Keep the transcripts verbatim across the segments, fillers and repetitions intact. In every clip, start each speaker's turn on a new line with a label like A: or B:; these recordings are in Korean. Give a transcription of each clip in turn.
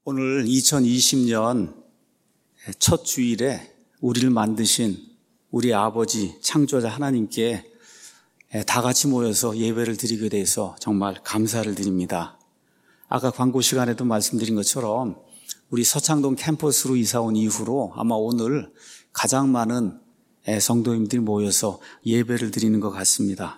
A: 오늘 이천이십 년 첫 주일에 우리를 만드신 우리 아버지 창조자 하나님께 다 같이 모여서 예배를 드리게 돼서 정말 감사를 드립니다. 아까 광고 시간에도 말씀드린 것처럼 우리 서창동 캠퍼스로 이사 온 이후로 아마 오늘 가장 많은 성도님들이 모여서 예배를 드리는 것 같습니다.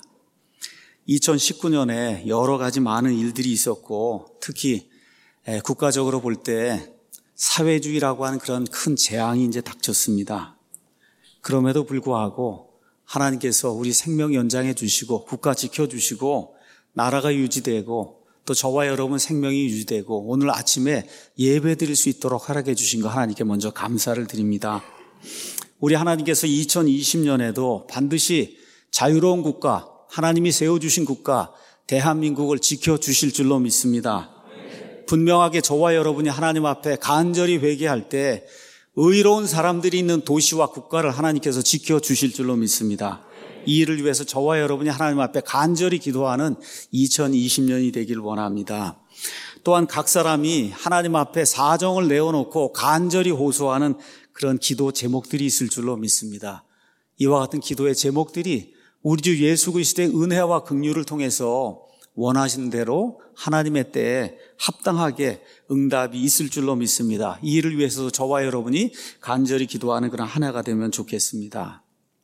A: 이천십구 년에 여러 가지 많은 일들이 있었고 특히 국가적으로 볼 때 사회주의라고 하는 그런 큰 재앙이 이제 닥쳤습니다. 그럼에도 불구하고 하나님께서 우리 생명 연장해 주시고 국가 지켜주시고 나라가 유지되고 또 저와 여러분 생명이 유지되고 오늘 아침에 예배 드릴 수 있도록 허락해 주신 거 하나님께 먼저 감사를 드립니다. 우리 하나님께서 이천이십 년에도 반드시 자유로운 국가, 하나님이 세워주신 국가 대한민국을 지켜주실 줄로 믿습니다. 분명하게 저와 여러분이 하나님 앞에 간절히 회개할 때 의로운 사람들이 있는 도시와 국가를 하나님께서 지켜주실 줄로 믿습니다. 이 일을 위해서 저와 여러분이 하나님 앞에 간절히 기도하는 이천이십 년이 되길 원합니다. 또한 각 사람이 하나님 앞에 사정을 내어놓고 간절히 호소하는 그런 기도 제목들이 있을 줄로 믿습니다. 이와 같은 기도의 제목들이 우리 주 예수 그리스도의 은혜와 긍휼을 통해서 원하시는 대로 하나님의 때에 합당하게 응답이 있을 줄로 믿습니다. 이 일을 위해서도 저와 여러분이 간절히 기도하는 그런 한 해가 되면 좋겠습니다.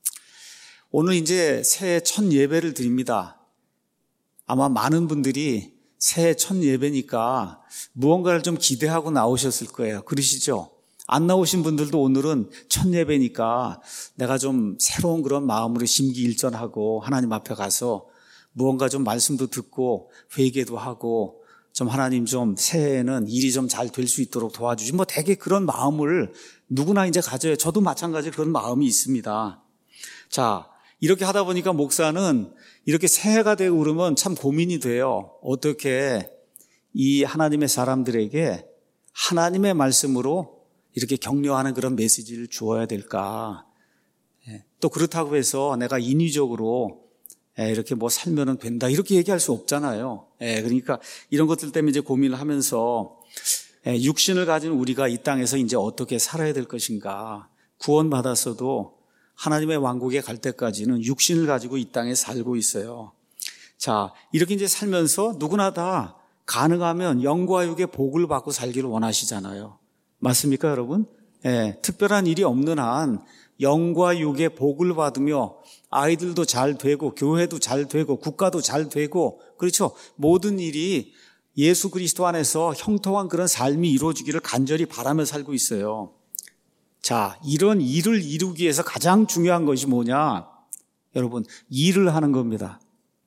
A: 오늘 이제 새해 첫 예배를 드립니다. 아마 많은 분들이 새해 첫 예배니까 무언가를 좀 기대하고 나오셨을 거예요. 그러시죠? 안 나오신 분들도 오늘은 첫 예배니까 내가 좀 새로운 그런 마음으로 심기일전하고 하나님 앞에 가서 무언가 좀 말씀도 듣고 회개도 하고 좀 하나님 좀 새해에는 일이 좀 잘 될 수 있도록 도와주시. 뭐 되게 그런 마음을 누구나 이제 가져요. 저도 마찬가지로 그런 마음이 있습니다. 자, 이렇게 하다 보니까 목사는 이렇게 새해가 되고 그러면 참 고민이 돼요. 어떻게 이 하나님의 사람들에게 하나님의 말씀으로 이렇게 격려하는 그런 메시지를 주어야 될까? 또 그렇다고 해서 내가 인위적으로 이렇게 뭐 살면은 된다 이렇게 얘기할 수 없잖아요. 그러니까 이런 것들 때문에 이제 고민을 하면서 육신을 가진 우리가 이 땅에서 이제 어떻게 살아야 될 것인가? 구원받았어도 하나님의 왕국에 갈 때까지는 육신을 가지고 이 땅에 살고 있어요. 자, 이렇게 이제 살면서 누구나 다 가능하면 영과 육의 복을 받고 살기를 원하시잖아요. 맞습니까, 여러분? 예, 특별한 일이 없는 한 영과 육의 복을 받으며 아이들도 잘 되고 교회도 잘 되고 국가도 잘 되고 그렇죠. 모든 일이 예수 그리스도 안에서 형통한 그런 삶이 이루어지기를 간절히 바라며 살고 있어요. 자, 이런 일을 이루기 위해서 가장 중요한 것이 뭐냐? 여러분, 일을 하는 겁니다.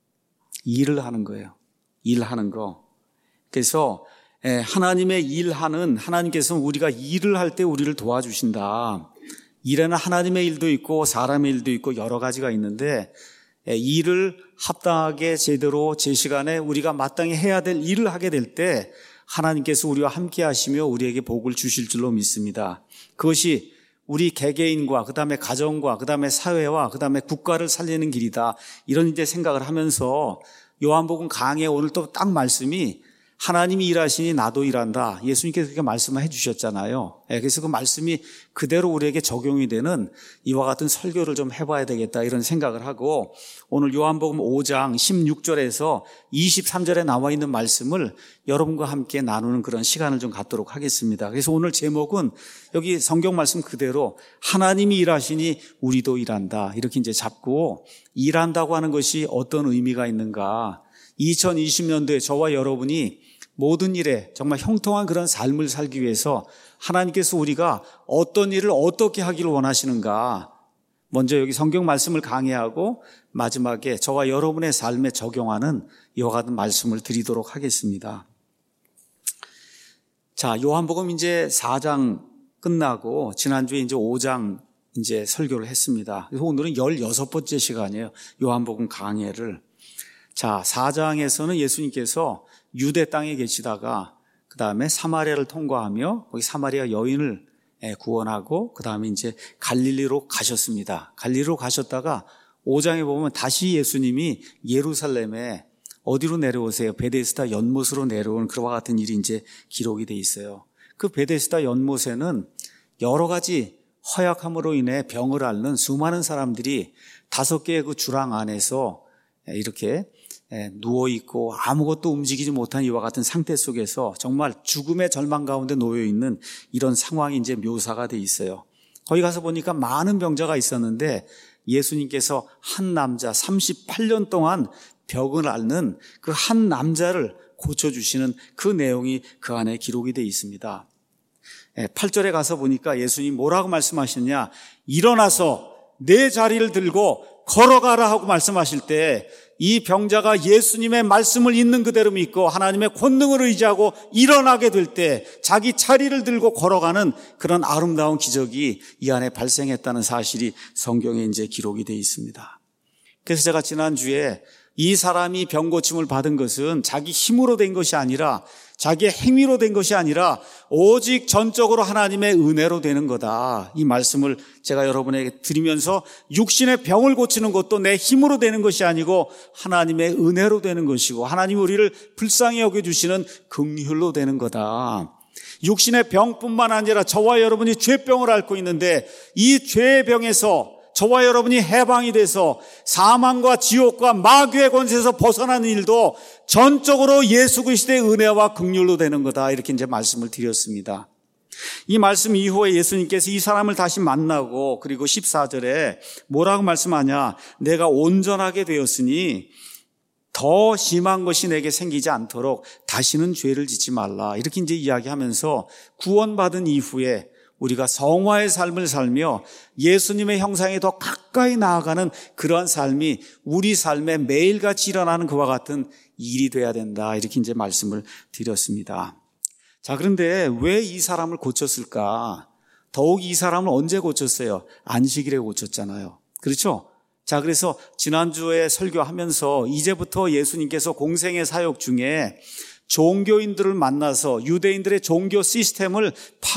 A: 일을 하는 거예요. 일하는 거. 그래서 하나님의 일하는 하나님께서는 우리가 일을 할 때 우리를 도와주신다. 일에는 하나님의 일도 있고 사람의 일도 있고 여러 가지가 있는데 일을 합당하게 제대로 제 시간에 우리가 마땅히 해야 될 일을 하게 될 때 하나님께서 우리와 함께 하시며 우리에게 복을 주실 줄로 믿습니다. 그것이 우리 개개인과 그다음에 가정과 그다음에 사회와 그다음에 국가를 살리는 길이다. 이런 이제 생각을 하면서 요한복음 강해 오늘 또 딱 말씀이 하나님이 일하시니 나도 일한다. 예수님께서 그렇게 말씀을 해 주셨잖아요. 그래서 그 말씀이 그대로 우리에게 적용이 되는 이와 같은 설교를 좀 해봐야 되겠다 이런 생각을 하고 오늘 요한복음 오 장 십육 절에서 이십삼 절에 나와 있는 말씀을 여러분과 함께 나누는 그런 시간을 좀 갖도록 하겠습니다. 그래서 오늘 제목은 여기 성경 말씀 그대로 하나님이 일하시니 우리도 일한다. 이렇게 이제 잡고 일한다고 하는 것이 어떤 의미가 있는가. 이천이십 년도에 저와 여러분이 모든 일에 정말 형통한 그런 삶을 살기 위해서 하나님께서 우리가 어떤 일을 어떻게 하기를 원하시는가. 먼저 여기 성경 말씀을 강해하고 마지막에 저와 여러분의 삶에 적용하는 이와 같은 말씀을 드리도록 하겠습니다. 자, 요한복음 이제 사 장 끝나고 지난주에 이제 오 장 이제 설교를 했습니다. 그래서 오늘은 열여섯 번째 시간이에요. 요한복음 강해를. 자, 사 장에서는 예수님께서 유대 땅에 계시다가 그 다음에 사마리아를 통과하며 거기 사마리아 여인을 구원하고 그 다음에 이제 갈릴리로 가셨습니다. 갈릴리로 가셨다가 오 장에 보면 다시 예수님이 예루살렘에 어디로 내려오세요? 베데스다 연못으로 내려오는 그와 같은 일이 이제 기록이 돼 있어요. 그 베데스다 연못에는 여러 가지 허약함으로 인해 병을 앓는 수많은 사람들이 다섯 개의 그 주랑 안에서 이렇게 누워있고 아무것도 움직이지 못한 이와 같은 상태 속에서 정말 죽음의 절망 가운데 놓여있는 이런 상황이 이제 묘사가 돼 있어요. 거기 가서 보니까 많은 병자가 있었는데 예수님께서 한 남자 삼십팔 년 동안 병을 앓는 그 한 남자를 고쳐주시는 그 내용이 그 안에 기록이 되어 있습니다. 팔 절에 가서 보니까 예수님 뭐라고 말씀하셨냐? 일어나서 내 자리를 들고 걸어가라 하고 말씀하실 때 이 병자가 예수님의 말씀을 있는 그대로 믿고 하나님의 권능을 의지하고 일어나게 될 때 자기 자리를 들고 걸어가는 그런 아름다운 기적이 이 안에 발생했다는 사실이 성경에 이제 기록이 되어 있습니다. 그래서 제가 지난주에 이 사람이 병 고침을 받은 것은 자기 힘으로 된 것이 아니라 자기의 행위로 된 것이 아니라 오직 전적으로 하나님의 은혜로 되는 거다. 이 말씀을 제가 여러분에게 드리면서 육신의 병을 고치는 것도 내 힘으로 되는 것이 아니고 하나님의 은혜로 되는 것이고 하나님이 우리를 불쌍히 여겨주시는 긍휼로 되는 거다. 육신의 병뿐만 아니라 저와 여러분이 죄병을 앓고 있는데 이 죄의 병에서 저와 여러분이 해방이 돼서 사망과 지옥과 마귀의 권세에서 벗어나는 일도 전적으로 예수 그리스도의 은혜와 긍휼로 되는 거다. 이렇게 이제 말씀을 드렸습니다. 이 말씀 이후에 예수님께서 이 사람을 다시 만나고 그리고 십사 절에 뭐라고 말씀하냐? 내가 온전하게 되었으니 더 심한 것이 내게 생기지 않도록 다시는 죄를 짓지 말라. 이렇게 이제 이야기하면서 구원받은 이후에 우리가 성화의 삶을 살며 예수님의 형상에 더 가까이 나아가는 그러한 삶이 우리 삶에 매일같이 일어나는 그와 같은 일이 돼야 된다. 이렇게 이제 말씀을 드렸습니다. 자, 그런데 왜 이 사람을 고쳤을까? 더욱 이 사람을 언제 고쳤어요? 안식일에 고쳤잖아요. 그렇죠? 자, 그래서 지난주에 설교하면서 이제부터 예수님께서 공생의 사역 중에 종교인들을 만나서 유대인들의 종교 시스템을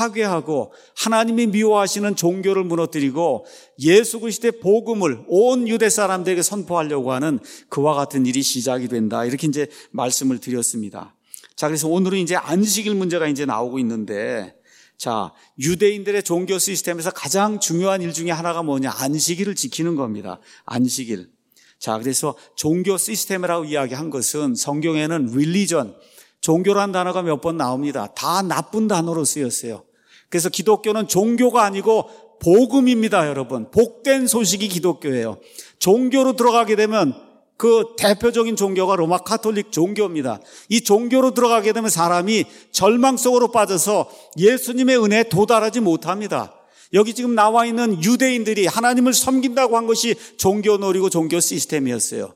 A: 파괴하고 하나님이 미워하시는 종교를 무너뜨리고 예수 그리스도의 복음을 온 유대 사람들에게 선포하려고 하는 그와 같은 일이 시작이 된다. 이렇게 이제 말씀을 드렸습니다. 자, 그래서 오늘은 이제 안식일 문제가 이제 나오고 있는데, 자, 유대인들의 종교 시스템에서 가장 중요한 일 중에 하나가 뭐냐? 안식일을 지키는 겁니다. 안식일. 자, 그래서 종교 시스템이라고 이야기한 것은 성경에는 religion, 종교란 단어가 몇 번 나옵니다. 다 나쁜 단어로 쓰였어요. 그래서 기독교는 종교가 아니고 복음입니다, 여러분. 복된 소식이 기독교예요. 종교로 들어가게 되면 그 대표적인 종교가 로마 카톨릭 종교입니다. 이 종교로 들어가게 되면 사람이 절망 속으로 빠져서 예수님의 은혜에 도달하지 못합니다. 여기 지금 나와 있는 유대인들이 하나님을 섬긴다고 한 것이 종교놀이고 종교 시스템이었어요.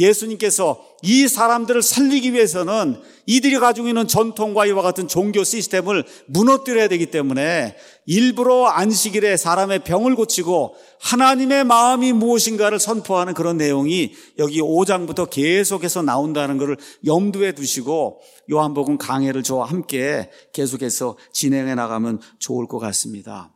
A: 예수님께서 이 사람들을 살리기 위해서는 이들이 가지고 있는 전통과 이와 같은 종교 시스템을 무너뜨려야 되기 때문에 일부러 안식일에 사람의 병을 고치고 하나님의 마음이 무엇인가를 선포하는 그런 내용이 여기 오 장부터 계속해서 나온다는 것을 염두에 두시고 요한복음 강해를 저와 함께 계속해서 진행해 나가면 좋을 것 같습니다.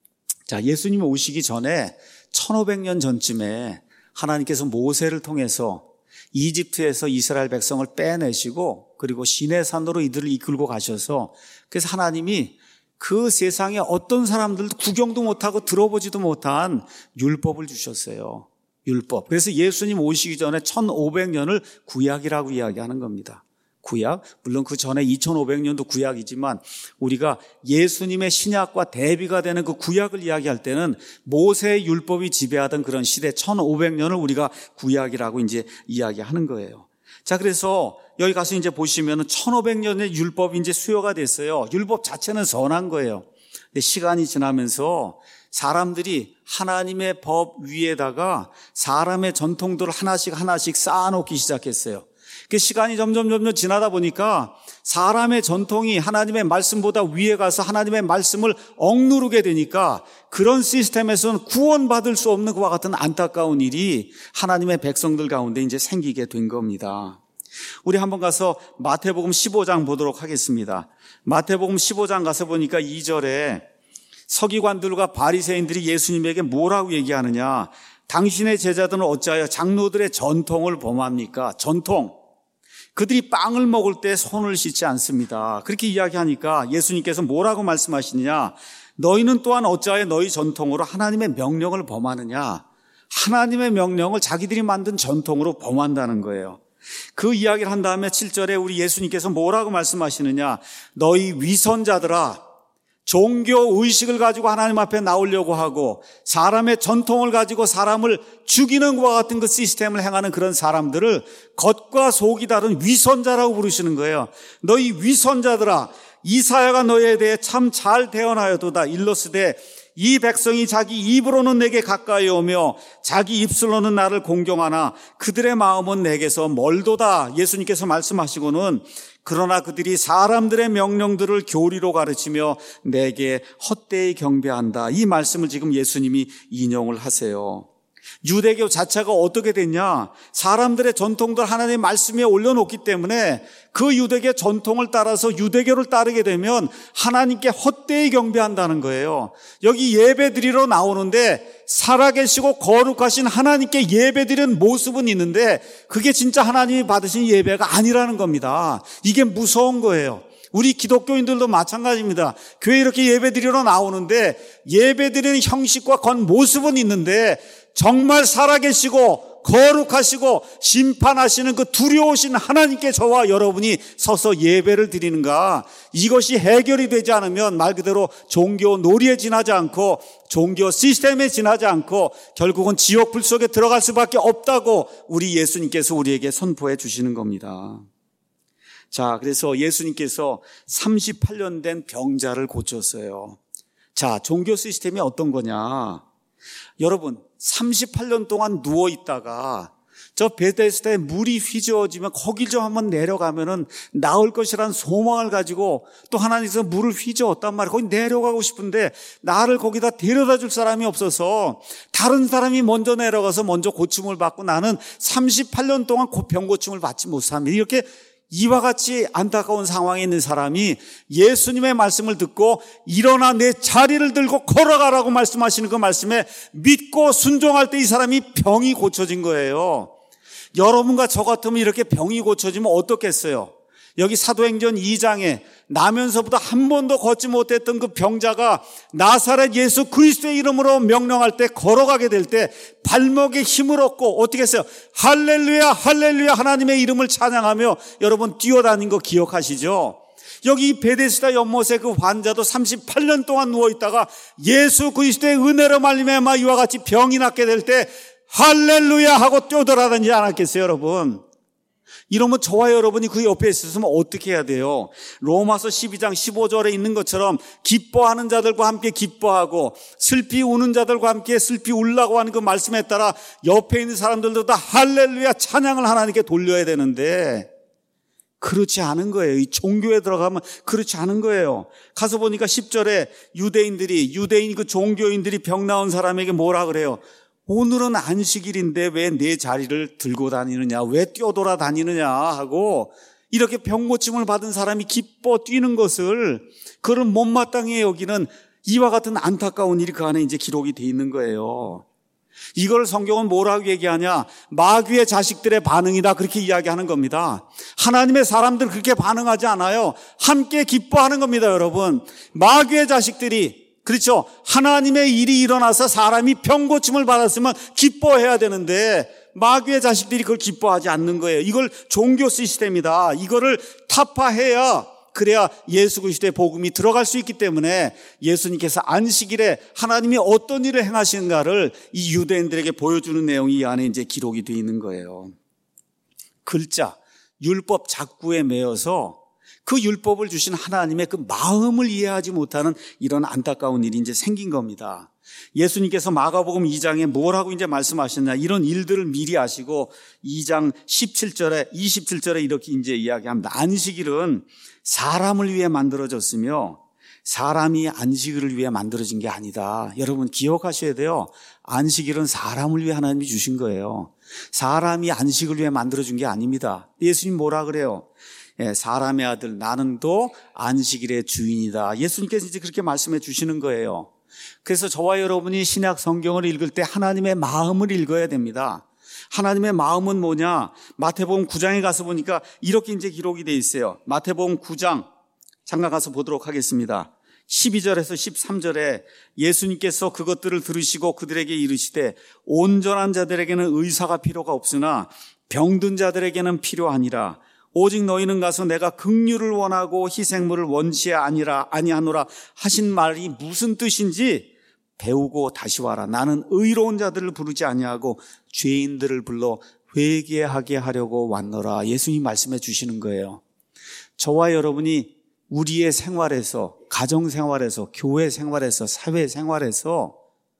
A: 자, 예수님이 오시기 전에 천오백 년 전쯤에 하나님께서 모세를 통해서 이집트에서 이스라엘 백성을 빼내시고 그리고 시내산으로 이들을 이끌고 가셔서 그래서 하나님이 그 세상에 어떤 사람들도 구경도 못하고 들어보지도 못한 율법을 주셨어요. 율법. 그래서 예수님 오시기 전에 천오백 년을 구약이라고 이야기하는 겁니다. 구약, 물론 그 전에 이천오백 년도 구약이지만 우리가 예수님의 신약과 대비가 되는 그 구약을 이야기할 때는 모세의 율법이 지배하던 그런 시대 천오백 년을 우리가 구약이라고 이제 이야기하는 거예요. 자, 그래서 여기 가서 이제 보시면은 천오백 년의 율법이 이제 수요가 됐어요. 율법 자체는 선한 거예요. 근데 시간이 지나면서 사람들이 하나님의 법 위에다가 사람의 전통들을 하나씩 하나씩 쌓아놓기 시작했어요. 그 시간이 점점 점점 지나다 보니까 사람의 전통이 하나님의 말씀보다 위에 가서 하나님의 말씀을 억누르게 되니까 그런 시스템에서는 구원받을 수 없는 그와 같은 안타까운 일이 하나님의 백성들 가운데 이제 생기게 된 겁니다. 우리 한번 가서 마태복음 십오 장 보도록 하겠습니다. 마태복음 십오 장 가서 보니까 이 절에 서기관들과 바리새인들이 예수님에게 뭐라고 얘기하느냐? 당신의 제자들은 어찌하여 장로들의 전통을 범합니까? 전통. 그들이 빵을 먹을 때 손을 씻지 않습니다. 그렇게 이야기하니까 예수님께서 뭐라고 말씀하시느냐? 너희는 또한 어찌하여 너희 전통으로 하나님의 명령을 범하느냐? 하나님의 명령을 자기들이 만든 전통으로 범한다는 거예요. 그 이야기를 한 다음에 칠 절에 우리 예수님께서 뭐라고 말씀하시느냐? 너희 위선자들아, 종교 의식을 가지고 하나님 앞에 나오려고 하고 사람의 전통을 가지고 사람을 죽이는 것과 같은 그 시스템을 행하는 그런 사람들을 겉과 속이 다른 위선자라고 부르시는 거예요. 너희 위선자들아, 이사야가 너희에 대해 참 잘 대언하여도다. 일러스되 이 백성이 자기 입으로는 내게 가까이 오며 자기 입술로는 나를 공경하나 그들의 마음은 내게서 멀도다. 예수님께서 말씀하시고는 그러나 그들이 사람들의 명령들을 교리로 가르치며 내게 헛되이 경배한다. 이 말씀을 지금 예수님이 인용을 하세요. 유대교 자체가 어떻게 됐냐? 사람들의 전통들 하나님의 말씀에 올려놓기 때문에 그 유대교 전통을 따라서 유대교를 따르게 되면 하나님께 헛되이 경배한다는 거예요. 여기 예배드리러 나오는데 살아계시고 거룩하신 하나님께 예배드리는 모습은 있는데 그게 진짜 하나님이 받으신 예배가 아니라는 겁니다. 이게 무서운 거예요. 우리 기독교인들도 마찬가지입니다. 교회 이렇게 예배드리러 나오는데 예배드리는 형식과 겉모습은 있는데 정말 살아계시고 거룩하시고 심판하시는 그 두려우신 하나님께 저와 여러분이 서서 예배를 드리는가? 이것이 해결이 되지 않으면 말 그대로 종교 놀이에 지나지 않고 종교 시스템에 지나지 않고 결국은 지옥 불 속에 들어갈 수밖에 없다고 우리 예수님께서 우리에게 선포해 주시는 겁니다. 자, 그래서 예수님께서 삼십팔 년 된 병자를 고쳤어요. 자, 종교 시스템이 어떤 거냐? 여러분, 삼십팔 년 동안 누워 있다가 저 베데스다에 물이 휘저어지면 거기 좀 한번 내려가면은 나을 것이라는 소망을 가지고 또 하나님께서 물을 휘저었단 말이에요. 거기 내려가고 싶은데 나를 거기다 데려다 줄 사람이 없어서 다른 사람이 먼저 내려가서 먼저 고침을 받고 나는 삼십팔 년 동안 병 고침을 받지 못합니다. 이렇게 이와 같이 안타까운 상황에 있는 사람이 예수님의 말씀을 듣고 일어나 내 자리를 들고 걸어가라고 말씀하시는 그 말씀에 믿고 순종할 때 이 사람이 병이 고쳐진 거예요. 여러분과 저 같으면 이렇게 병이 고쳐지면 어떻겠어요? 여기 사도행전 이 장에 나면서부터 한 번도 걷지 못했던 그 병자가 나사렛 예수 그리스도의 이름으로 명령할 때 걸어가게 될 때 발목에 힘을 얻고 어떻게 했어요? 할렐루야 할렐루야 하나님의 이름을 찬양하며 여러분 뛰어다닌 거 기억하시죠? 여기 베데스다 연못에 그 환자도 삼십팔 년 동안 누워있다가 예수 그리스도의 은혜로 말미암아 이와 같이 병이 낫게 될 때 할렐루야 하고 뛰어들어다니지 않았겠어요 여러분? 이러면 저와 여러분이 그 옆에 있었으면 어떻게 해야 돼요? 로마서 십이 장 십오 절에 있는 것처럼 기뻐하는 자들과 함께 기뻐하고 슬피 우는 자들과 함께 슬피 울라고 하는 그 말씀에 따라 옆에 있는 사람들도 다 할렐루야 찬양을 하나님께 돌려야 되는데 그렇지 않은 거예요. 이 종교에 들어가면 그렇지 않은 거예요. 가서 보니까 십 절에 유대인들이 유대인 그 종교인들이 병 나은 사람에게 뭐라 그래요? 오늘은 안식일인데 왜 내 자리를 들고 다니느냐, 왜 뛰어돌아 다니느냐 하고 이렇게 병고침을 받은 사람이 기뻐 뛰는 것을 그를 못마땅히 여기는 이와 같은 안타까운 일이 그 안에 이제 기록이 돼 있는 거예요. 이걸 성경은 뭐라고 얘기하냐? 마귀의 자식들의 반응이다 그렇게 이야기하는 겁니다. 하나님의 사람들 그렇게 반응하지 않아요. 함께 기뻐하는 겁니다, 여러분. 마귀의 자식들이 그렇죠. 하나님의 일이 일어나서 사람이 병고침을 받았으면 기뻐해야 되는데 마귀의 자식들이 그걸 기뻐하지 않는 거예요. 이걸 종교 시스템이다. 이거를 타파해야 그래야 예수 그리스도의 복음이 들어갈 수 있기 때문에 예수님께서 안식일에 하나님이 어떤 일을 행하시는가를 이 유대인들에게 보여주는 내용이 이 안에 이제 기록이 되어 있는 거예요. 글자, 율법 작구에 매여서 그 율법을 주신 하나님의 그 마음을 이해하지 못하는 이런 안타까운 일이 이제 생긴 겁니다. 예수님께서 마가복음 이 장에 뭐라고 이제 말씀하셨냐, 이런 일들을 미리 아시고 이 장 십칠 절에 이십칠 절에 이렇게 이제 이야기합니다. 안식일은 사람을 위해 만들어졌으며 사람이 안식일을 위해 만들어진 게 아니다. 여러분 기억하셔야 돼요. 안식일은 사람을 위해 하나님이 주신 거예요. 사람이 안식을 위해 만들어준 게 아닙니다. 예수님 뭐라 그래요? 예, 사람의 아들 나는 또 안식일의 주인이다. 예수님께서 이제 그렇게 말씀해 주시는 거예요. 그래서 저와 여러분이 신약 성경을 읽을 때 하나님의 마음을 읽어야 됩니다. 하나님의 마음은 뭐냐? 마태복음 구 장에 가서 보니까 이렇게 이제 기록이 돼 있어요. 마태복음 구 장 잠깐 가서 보도록 하겠습니다. 십이 절에서 십삼 절에 예수님께서 그것들을 들으시고 그들에게 이르시되 온전한 자들에게는 의사가 필요가 없으나 병든 자들에게는 필요하니라. 오직 너희는 가서 내가 긍휼을 원하고 희생물을 원치 아니라 아니하노라 하신 말이 무슨 뜻인지 배우고 다시 와라. 나는 의로운 자들을 부르지 아니하고 죄인들을 불러 회개하게 하려고 왔노라. 예수님 말씀해 주시는 거예요. 저와 여러분이 우리의 생활에서, 가정생활에서, 교회 생활에서, 사회 생활에서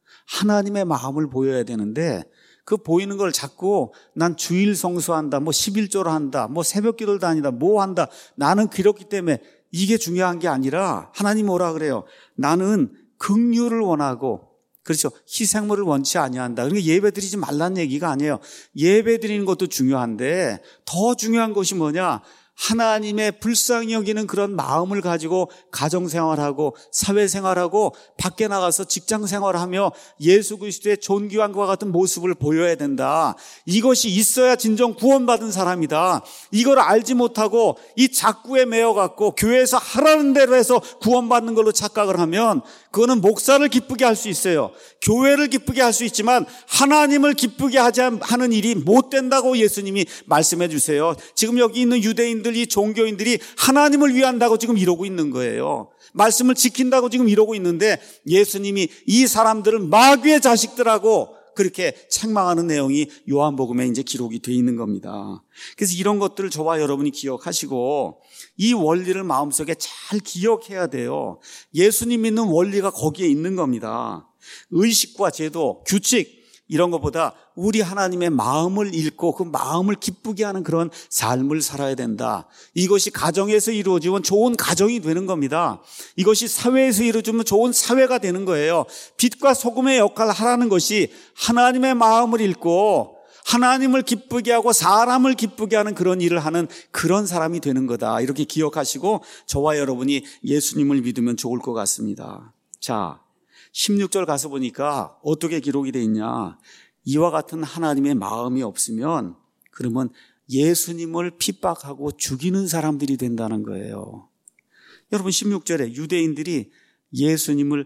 A: 하나님의 마음을 보여야 되는데 그 보이는 걸 자꾸 난 주일 성수한다, 뭐 십일조를 한다, 뭐 새벽 기도를 다니다, 뭐 한다. 나는 그렇기 때문에 이게 중요한 게 아니라 하나님 뭐라 그래요? 나는 긍휼을 원하고, 그렇죠, 희생물을 원치 아니한다. 그러니까 예배 드리지 말라는 얘기가 아니에요. 예배 드리는 것도 중요한데 더 중요한 것이 뭐냐? 하나님의 불쌍히 여기는 그런 마음을 가지고 가정생활하고 사회생활하고 밖에 나가서 직장생활하며 예수 그리스도의 존귀함과 같은 모습을 보여야 된다. 이것이 있어야 진정 구원받은 사람이다. 이걸 알지 못하고 이 작구에 매여갖고 교회에서 하라는 대로 해서 구원받는 걸로 착각을 하면 그거는 목사를 기쁘게 할 수 있어요. 교회를 기쁘게 할 수 있지만 하나님을 기쁘게 하지 하는 일이 못 된다고 예수님이 말씀해 주세요. 지금 여기 있는 유대인들, 이 종교인들이 하나님을 위한다고 지금 이러고 있는 거예요. 말씀을 지킨다고 지금 이러고 있는데 예수님이 이 사람들을 마귀의 자식들하고 그렇게 책망하는 내용이 요한복음에 이제 기록이 되어 있는 겁니다. 그래서 이런 것들을 저와 여러분이 기억하시고 이 원리를 마음속에 잘 기억해야 돼요. 예수님 믿는 원리가 거기에 있는 겁니다. 의식과 제도, 규칙 이런 것보다 우리 하나님의 마음을 읽고 그 마음을 기쁘게 하는 그런 삶을 살아야 된다. 이것이 가정에서 이루어지면 좋은 가정이 되는 겁니다. 이것이 사회에서 이루어지면 좋은 사회가 되는 거예요. 빛과 소금의 역할을 하라는 것이 하나님의 마음을 읽고 하나님을 기쁘게 하고 사람을 기쁘게 하는 그런 일을 하는 그런 사람이 되는 거다. 이렇게 기억하시고 저와 여러분이 예수님을 믿으면 좋을 것 같습니다. 자, 십육 절 가서 보니까 어떻게 기록이 되어 있냐. 이와 같은 하나님의 마음이 없으면 그러면 예수님을 핍박하고 죽이는 사람들이 된다는 거예요. 여러분 십육 절에 유대인들이 예수님을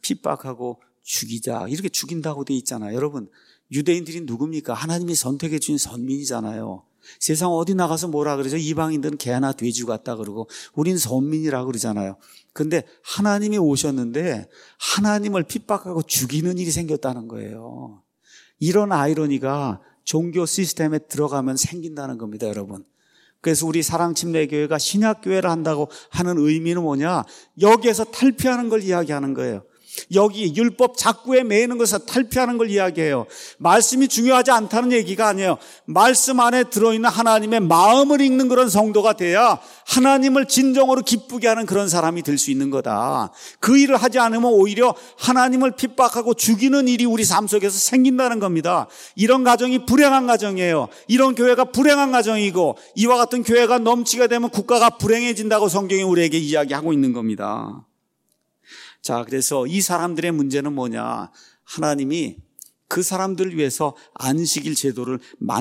A: 핍박하고 죽이자 이렇게 죽인다고 되어 있잖아요. 여러분 유대인들이 누굽니까? 하나님이 선택해 주신 선민이잖아요. 세상 어디 나가서 뭐라 그러죠? 이방인들은 개나 돼지 같다 그러고 우린 선민이라고 그러잖아요. 근데 하나님이 오셨는데 하나님을 핍박하고 죽이는 일이 생겼다는 거예요. 이런 아이러니가 종교 시스템에 들어가면 생긴다는 겁니다, 여러분. 그래서 우리 사랑침례교회가 신약교회를 한다고 하는 의미는 뭐냐? 여기에서 탈피하는 걸 이야기하는 거예요. 여기 율법 작구에 매이는 것을 탈피하는 걸 이야기해요. 말씀이 중요하지 않다는 얘기가 아니에요. 말씀 안에 들어있는 하나님의 마음을 읽는 그런 성도가 돼야 하나님을 진정으로 기쁘게 하는 그런 사람이 될 수 있는 거다. 그 일을 하지 않으면 오히려 하나님을 핍박하고 죽이는 일이 우리 삶 속에서 생긴다는 겁니다. 이런 가정이 불행한 가정이에요. 이런 교회가 불행한 가정이고 이와 같은 교회가 넘치게 되면 국가가 불행해진다고 성경이 우리에게 이야기하고 있는 겁니다. 자, 그래서 이 사람들의 문제는 뭐냐? 하나님이 그 사람들을 위해서 안식일 제도를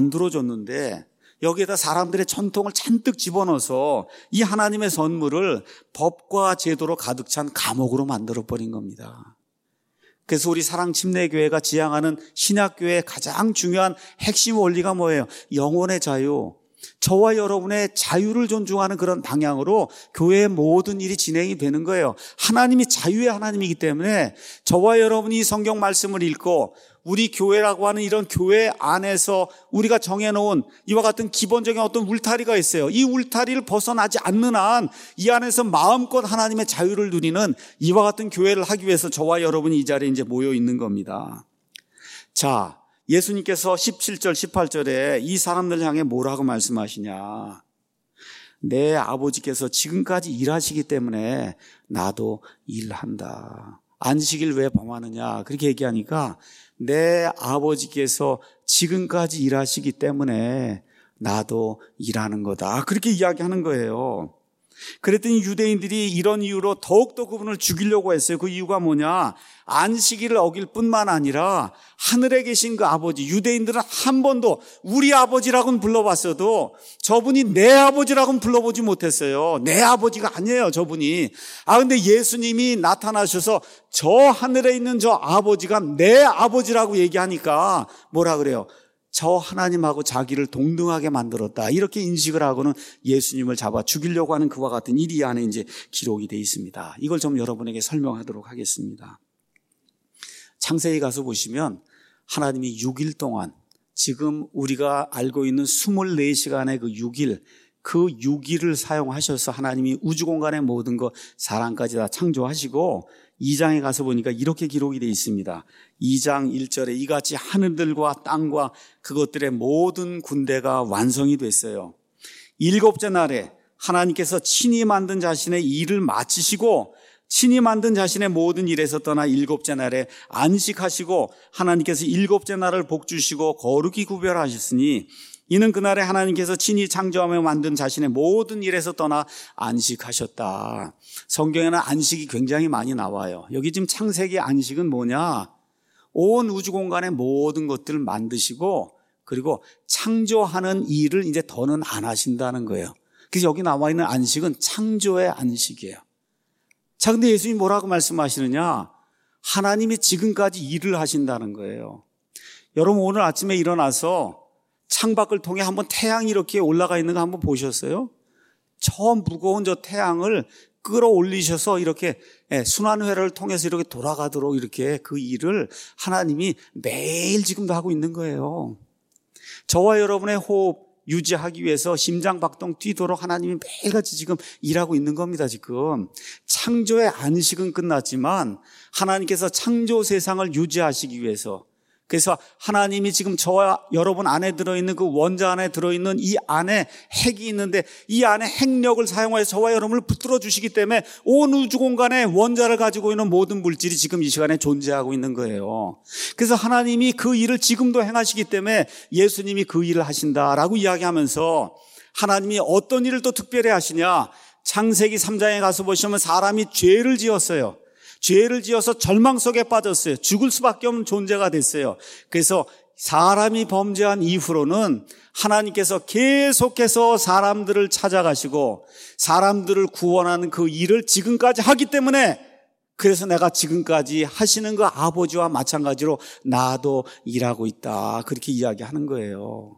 A: 만들어줬는데 여기에다 사람들의 전통을 잔뜩 집어넣어서 이 하나님의 선물을 법과 제도로 가득 찬 감옥으로 만들어버린 겁니다. 그래서 우리 사랑침례교회가 지향하는 신약교회의 가장 중요한 핵심 원리가 뭐예요? 영혼의 자유. 저와 여러분의 자유를 존중하는 그런 방향으로 교회의 모든 일이 진행이 되는 거예요. 하나님이 자유의 하나님이기 때문에 저와 여러분이 이 성경 말씀을 읽고 우리 교회라고 하는 이런 교회 안에서 우리가 정해놓은 이와 같은 기본적인 어떤 울타리가 있어요. 이 울타리를 벗어나지 않는 한 이 안에서 마음껏 하나님의 자유를 누리는 이와 같은 교회를 하기 위해서 저와 여러분이 이 자리에 이제 모여 있는 겁니다. 자, 예수님께서 십칠 절, 십팔 절에 이 사람들 향해 뭐라고 말씀하시냐? 내 아버지께서 지금까지 일하시기 때문에 나도 일한다. 안식일 왜 범하느냐? 그렇게 얘기하니까 내 아버지께서 지금까지 일하시기 때문에 나도 일하는 거다. 그렇게 이야기하는 거예요. 그랬더니 유대인들이 이런 이유로 더욱더 그분을 죽이려고 했어요. 그 이유가 뭐냐? 안식일을 어길 뿐만 아니라 하늘에 계신 그 아버지, 유대인들은 한 번도 우리 아버지라고는 불러봤어도 저분이 내 아버지라고는 불러보지 못했어요. 내 아버지가 아니에요, 저분이. 아, 근데 예수님이 나타나셔서 저 하늘에 있는 저 아버지가 내 아버지라고 얘기하니까 뭐라 그래요? 저 하나님하고 자기를 동등하게 만들었다. 이렇게 인식을 하고는 예수님을 잡아 죽이려고 하는 그와 같은 일이 이 안에 이제 기록이 되어 있습니다. 이걸 좀 여러분에게 설명하도록 하겠습니다. 창세기 가서 보시면 하나님이 육 일 동안 지금 우리가 알고 있는 이십사 시간의 그 육 일, 그 육 일을 사용하셔서 하나님이 우주 공간의 모든 것 사람까지 다 창조하시고 이 장에 가서 보니까 이렇게 기록이 되어 있습니다. 이 장 일 절에 이같이 하늘들과 땅과 그것들의 모든 군대가 완성이 됐어요. 일곱째 날에 하나님께서 친히 만든 자신의 일을 마치시고 친히 만든 자신의 모든 일에서 떠나 일곱째 날에 안식하시고 하나님께서 일곱째 날을 복주시고 거룩히 구별하셨으니 이는 그날에 하나님께서 친히 창조하며 만든 자신의 모든 일에서 떠나 안식하셨다. 성경에는 안식이 굉장히 많이 나와요. 여기 지금 창세기 안식은 뭐냐? 온 우주 공간의 모든 것들을 만드시고 그리고 창조하는 일을 이제 더는 안 하신다는 거예요. 그래서 여기 나와 있는 안식은 창조의 안식이에요. 자, 근데 예수님이 뭐라고 말씀하시느냐? 하나님이 지금까지 일을 하신다는 거예요. 여러분 오늘 아침에 일어나서 창밖을 통해 한번 태양이 이렇게 올라가 있는 거 한번 보셨어요? 저 무거운 저 태양을 끌어올리셔서 이렇게 순환회로를 통해서 이렇게 돌아가도록 이렇게 그 일을 하나님이 매일 지금도 하고 있는 거예요. 저와 여러분의 호흡 유지하기 위해서 심장박동 뛰도록 하나님이 매일같이 지금 일하고 있는 겁니다. 지금 창조의 안식은 끝났지만 하나님께서 창조 세상을 유지하시기 위해서, 그래서 하나님이 지금 저와 여러분 안에 들어있는 그 원자 안에 들어있는 이 안에 핵이 있는데 이 안에 핵력을 사용하여 저와 여러분을 붙들어 주시기 때문에 온 우주 공간에 원자를 가지고 있는 모든 물질이 지금 이 시간에 존재하고 있는 거예요. 그래서 하나님이 그 일을 지금도 행하시기 때문에 예수님이 그 일을 하신다라고 이야기하면서 하나님이 어떤 일을 또 특별히 하시냐? 창세기 삼 장에 가서 보시면 사람이 죄를 지었어요. 죄를 지어서 절망 속에 빠졌어요. 죽을 수밖에 없는 존재가 됐어요. 그래서 사람이 범죄한 이후로는 하나님께서 계속해서 사람들을 찾아가시고 사람들을 구원하는 그 일을 지금까지 하기 때문에, 그래서 내가 지금까지 하시는 그 아버지와 마찬가지로 나도 일하고 있다, 그렇게 이야기하는 거예요.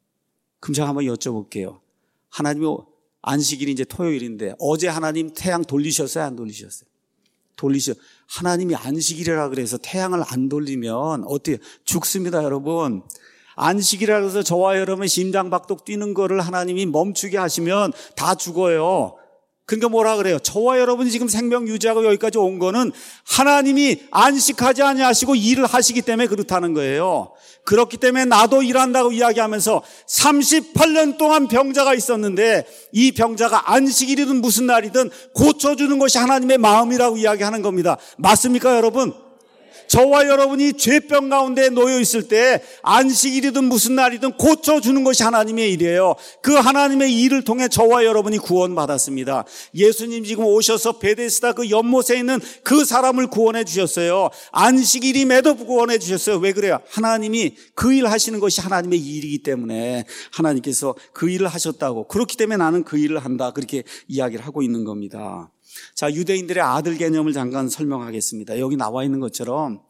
A: 그럼 제가 한번 여쭤볼게요. 하나님이 안식일이 이제 토요일인데 어제 하나님 태양 돌리셨어요, 안 돌리셨어요? 돌리셔. 하나님이 안식일이라 그래서 태양을 안 돌리면 어떻게 죽습니다, 여러분. 안식이라 해서 저와 여러분 심장박동 뛰는 거를 하나님이 멈추게 하시면 다 죽어요. 그러니까 뭐라 그래요? 저와 여러분이 지금 생명 유지하고 여기까지 온 거는 하나님이 안식하지 아니하시고 일을 하시기 때문에 그렇다는 거예요. 그렇기 때문에 나도 일한다고 이야기하면서 삼십팔 년 동안 병자가 있었는데 이 병자가 안식일이든 무슨 날이든 고쳐주는 것이 하나님의 마음이라고 이야기하는 겁니다. 맞습니까, 여러분? 저와 여러분이 죄병 가운데 놓여 있을 때 안식일이든 무슨 날이든 고쳐주는 것이 하나님의 일이에요. 그 하나님의 일을 통해 저와 여러분이 구원받았습니다. 예수님 지금 오셔서 베데스다 그 연못에 있는 그 사람을 구원해 주셨어요. 안식일임에도 구원해 주셨어요. 왜 그래요? 하나님이 그 일 하시는 것이 하나님의 일이기 때문에 하나님께서 그 일을 하셨다고, 그렇기 때문에 나는 그 일을 한다, 그렇게 이야기를 하고 있는 겁니다. 자, 유대인들의 아들 개념을 잠깐 설명하겠습니다. 여기 나와 있는 것처럼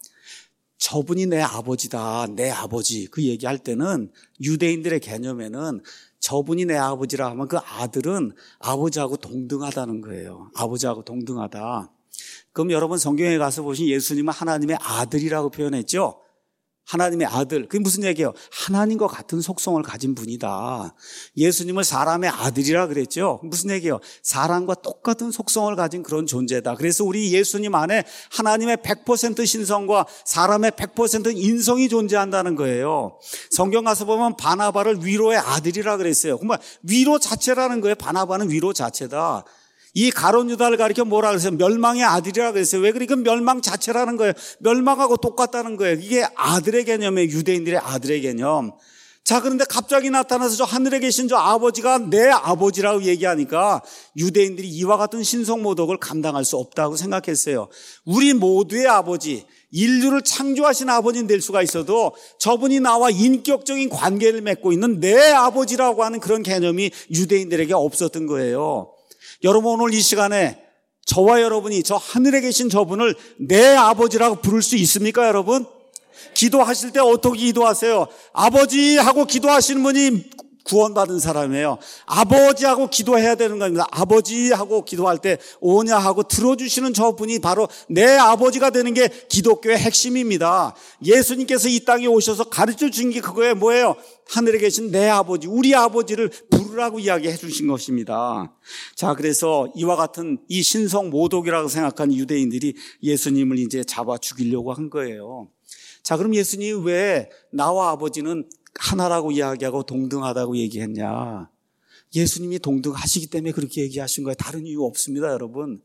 A: 저분이 내 아버지다, 내 아버지, 그 얘기할 때는 유대인들의 개념에는 저분이 내 아버지라 하면 그 아들은 아버지하고 동등하다는 거예요. 아버지하고 동등하다. 그럼 여러분 성경에 가서 보신 예수님은 하나님의 아들이라고 표현했죠. 하나님의 아들, 그게 무슨 얘기예요? 하나님과 같은 속성을 가진 분이다. 예수님을 사람의 아들이라 그랬죠. 무슨 얘기예요? 사람과 똑같은 속성을 가진 그런 존재다. 그래서 우리 예수님 안에 하나님의 백 퍼센트 신성과 사람의 백 퍼센트 인성이 존재한다는 거예요. 성경 가서 보면 바나바를 위로의 아들이라 그랬어요. 정말 위로 자체라는 거예요. 바나바는 위로 자체다. 이 가룟 유다를 가리켜 뭐라 그랬어요? 멸망의 아들이라 그랬어요. 왜 그러니까 멸망 자체라는 거예요. 멸망하고 똑같다는 거예요. 이게 아들의 개념이에요. 유대인들의 아들의 개념. 자, 그런데 갑자기 나타나서 저 하늘에 계신 저 아버지가 내 아버지라고 얘기하니까 유대인들이 이와 같은 신성모독을 감당할 수 없다고 생각했어요. 우리 모두의 아버지, 인류를 창조하신 아버지는 될 수가 있어도 저분이 나와 인격적인 관계를 맺고 있는 내 아버지라고 하는 그런 개념이 유대인들에게 없었던 거예요. 여러분, 오늘 이 시간에 저와 여러분이 저 하늘에 계신 저분을 내 아버지라고 부를 수 있습니까, 여러분? 기도하실 때 어떻게 기도하세요? 아버지 하고 기도하시는 분이 구원받은 사람이에요. 아버지 하고 기도해야 되는 겁니다. 아버지 하고 기도할 때 오냐 하고 들어주시는 저분이 바로 내 아버지가 되는 게 기독교의 핵심입니다. 예수님께서 이 땅에 오셔서 가르쳐 주신 게 그거예요. 뭐예요? 하늘에 계신 내 아버지, 우리 아버지를 부르라고 이야기해 주신 것입니다. 자, 그래서 이와 같은 이 신성 모독이라고 생각한 유대인들이 예수님을 이제 잡아 죽이려고 한 거예요. 자, 그럼 예수님이 왜 나와 아버지는 하나라고 이야기하고 동등하다고 얘기했냐? 예수님이 동등하시기 때문에 그렇게 얘기하신 거예요. 다른 이유 없습니다, 여러분.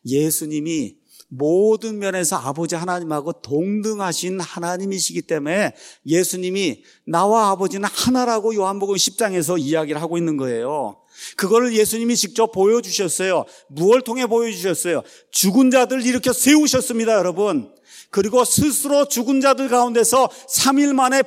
A: 예수님이 모든 면에서 아버지 하나님하고 동등하신 하나님이시기 때문에 예수님이 나와 아버지는 하나라고 요한복음 십 장에서 이야기를 하고 있는 거예요. 그거를 예수님이 직접 보여주셨어요. 무엇을 통해 보여주셨어요? 죽은 자들 일으켜 세우셨습니다, 여러분. 그리고 스스로 죽은 자들 가운데서 삼 일 만에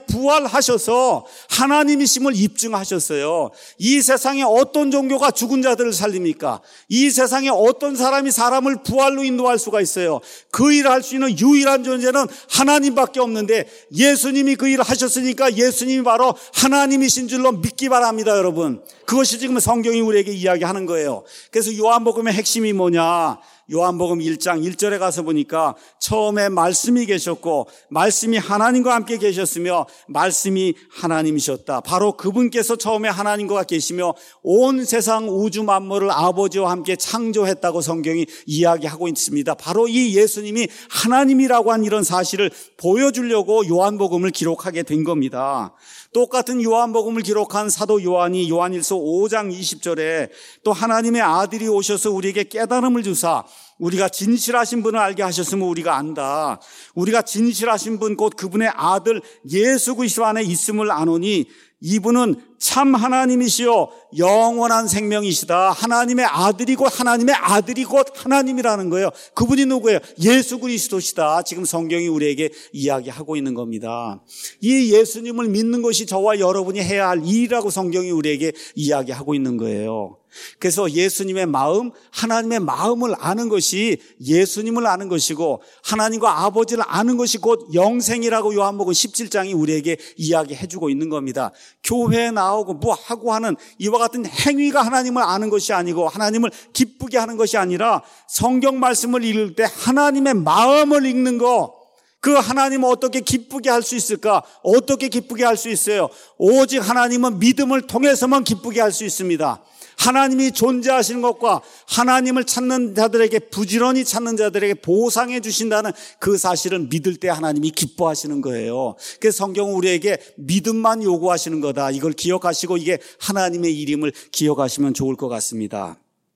A: 부활하셔서 하나님이심을 입증하셨어요. 이 세상에 어떤 종교가 죽은 자들을 살립니까? 이 세상에 어떤 사람이 사람을 부활로 인도할 수가 있어요? 그 일을 할 수 있는 유일한 존재는 하나님밖에 없는데 예수님이 그 일을 하셨으니까 예수님이 바로 하나님이신 줄로 믿기 바랍니다, 여러분. 그것이 지금 성경이 우리에게 이야기하는 거예요. 그래서 요한복음의 핵심이 뭐냐? 요한복음 일 장 일 절에 가서 보니까 처음에 말씀이 계셨고 말씀이 하나님과 함께 계셨으며 말씀이 하나님이셨다. 바로 그분께서 처음에 하나님과 계시며 온 세상 우주 만물을 아버지와 함께 창조했다고 성경이 이야기하고 있습니다. 바로 이 예수님이 하나님이라고 한 이런 사실을 보여주려고 요한복음을 기록하게 된 겁니다. 똑같은 요한복음을 기록한 사도 요한이 요한일서 오 장 이십 절에 또 하나님의 아들이 오셔서 우리에게 깨달음을 주사 우리가 진실하신 분을 알게 하셨으면 우리가 안다. 우리가 진실하신 분 곧 그분의 아들 예수 그리스도 안에 있음을 아노니 이분은 참 하나님이시요 영원한 생명이시다. 하나님의 아들이 곧 하나님의 아들이 곧 하나님이라는 거예요. 그분이 누구예요? 예수 그리스도시다. 지금 성경이 우리에게 이야기하고 있는 겁니다. 이 예수님을 믿는 것이 저와 여러분이 해야 할 일이라고 성경이 우리에게 이야기하고 있는 거예요. 그래서 예수님의 마음, 하나님의 마음을 아는 것이 예수님을 아는 것이고 하나님과 아버지를 아는 것이 곧 영생이라고 요한복음 십칠 장이 우리에게 이야기해주고 있는 겁니다. 교회에 나오고 뭐 하고 하는 이와 같은 행위가 하나님을 아는 것이 아니고 하나님을 기쁘게 하는 것이 아니라 성경 말씀을 읽을 때 하나님의 마음을 읽는 거, 그 하나님을 어떻게 기쁘게 할 수 있을까? 어떻게 기쁘게 할 수 있어요? 오직 하나님은 믿음을 통해서만 기쁘게 할 수 있습니다. 하나님이 존재하시는 것과 하나님을 찾는 자들에게, 부지런히 찾는 자들에게 보상해 주신다는 그 사실을 믿을 때 하나님이 기뻐하시는 거예요. 그래서 성경은 우리에게 믿음만 요구하시는 거다. 이걸 기억하시고 이게 하나님의 일임을 기억하시면 좋을 것 같습니다.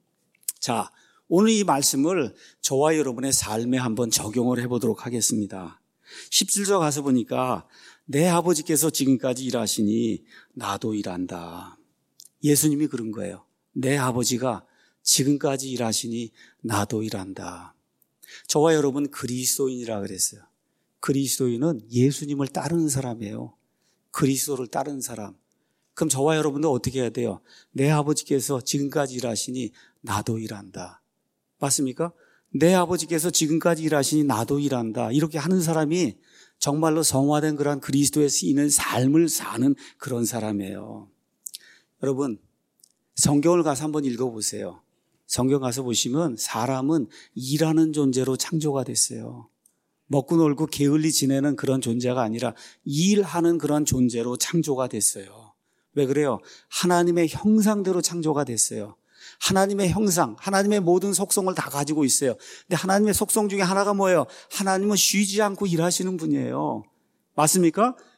A: 자, 오늘 이 말씀을 저와 여러분의 삶에 한번 적용을 해보도록 하겠습니다. 십칠 절 가서 보니까 내 아버지께서 지금까지 일하시니 나도 일한다. 예수님이 그런 거예요. 내 아버지가 지금까지 일하시니 나도 일한다. 저와 여러분 그리스도인이라 그랬어요. 그리스도인은 예수님을 따르는 사람이에요. 그리스도를 따르는 사람. 그럼 저와 여러분도 어떻게 해야 돼요? 내 아버지께서 지금까지 일하시니 나도 일한다. 맞습니까? 내 아버지께서 지금까지 일하시니 나도 일한다. 이렇게 하는 사람이 정말로 성화된 그런 그리스도에 쓰이는 삶을 사는 그런 사람이에요. 여러분, 성경을 가서 한번 읽어보세요. 성경 가서 보시면 사람은 일하는 존재로 창조가 됐어요. 먹고 놀고 게을리 지내는 그런 존재가 아니라 일하는 그런 존재로 창조가 됐어요. 왜 그래요? 하나님의 형상대로 창조가 됐어요. 하나님의 형상, 하나님의 모든 속성을 다 가지고 있어요. 근데 하나님의 속성 중에 하나가 뭐예요? 하나님은 쉬지 않고 일하시는 분이에요. 맞습니까?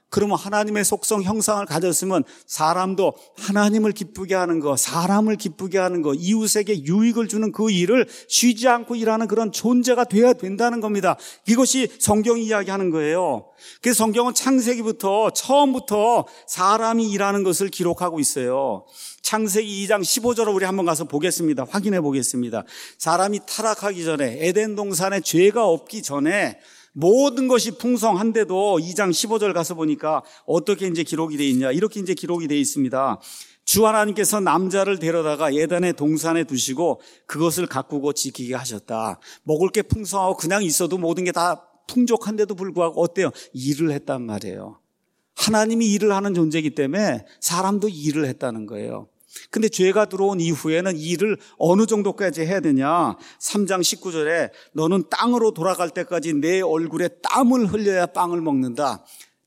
A: 그러면 하나님의 속성 형상을 가졌으면 사람도 하나님을 기쁘게 하는 거, 사람을 기쁘게 하는 거, 이웃에게 유익을 주는 그 일을 쉬지 않고 일하는 그런 존재가 돼야 된다는 겁니다. 이것이 성경이 이야기하는 거예요. 그래서 성경은 창세기부터 처음부터 사람이 일하는 것을 기록하고 있어요. 창세기 이 장 십오 절을 우리 한번 가서 보겠습니다. 확인해 보겠습니다. 사람이 타락하기 전에, 에덴 동산에 죄가 없기 전에 모든 것이 풍성한데도 이 장 십오 절 가서 보니까 어떻게 이제 기록이 되어 있냐. 이렇게 이제 기록이 되어 있습니다. 주 하나님께서 남자를 데려다가 에덴의 동산에 두시고 그것을 가꾸고 지키게 하셨다. 먹을 게 풍성하고 그냥 있어도 모든 게 다 풍족한데도 불구하고 어때요? 일을 했단 말이에요. 하나님이 일을 하는 존재이기 때문에 사람도 일을 했다는 거예요. 근데 죄가 들어온 이후에는 일을 어느 정도까지 해야 되냐? 삼 장 십구 절에 너는 땅으로 돌아갈 때까지 내 얼굴에 땀을 흘려야 빵을 먹는다.